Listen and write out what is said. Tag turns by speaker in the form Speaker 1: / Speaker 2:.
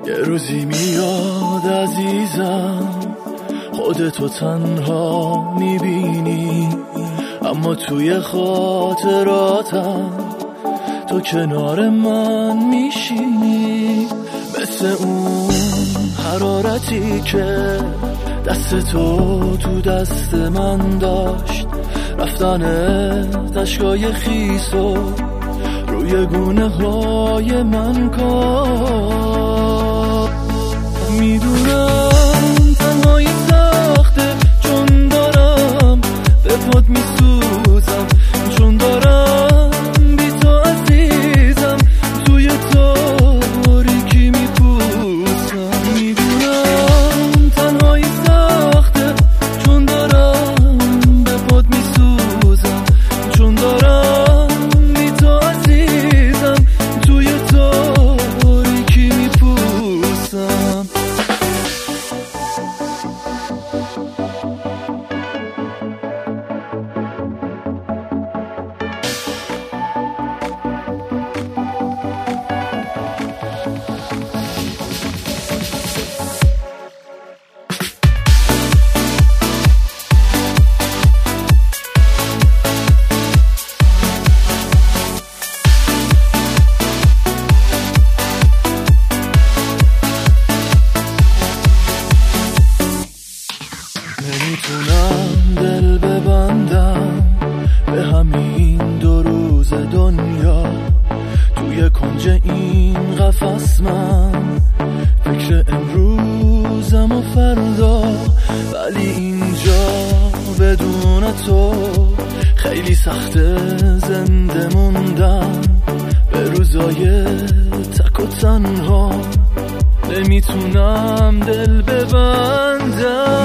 Speaker 1: یه روزی میاد عزیزم خودتو تنها میبینی، اما توی خاطراتم تو کنار من میشینی. مثل اون حرارتی که دست تو دست من داشت، رفتن اشکای خیس و روی گونه های من کار. میدونم تنهایی سخته چون دارم به پات میسوزم، چون دارم بی تو عزیزم توی تاریکی میپوسم. میدونم تنهایی سخته چون دارم به پات میسوزم، چون دارم بی تو عزیزم توی تاریکی میپوسم. نمیتونم دل ببندم به همین 2 روز دنیا، توی کنج این قفس من فکر امروزم و فردا. ولی اینجا بدون تو خیلی سخته زنده موندم به روزای تک و تنها. نمیتونم دل ببندم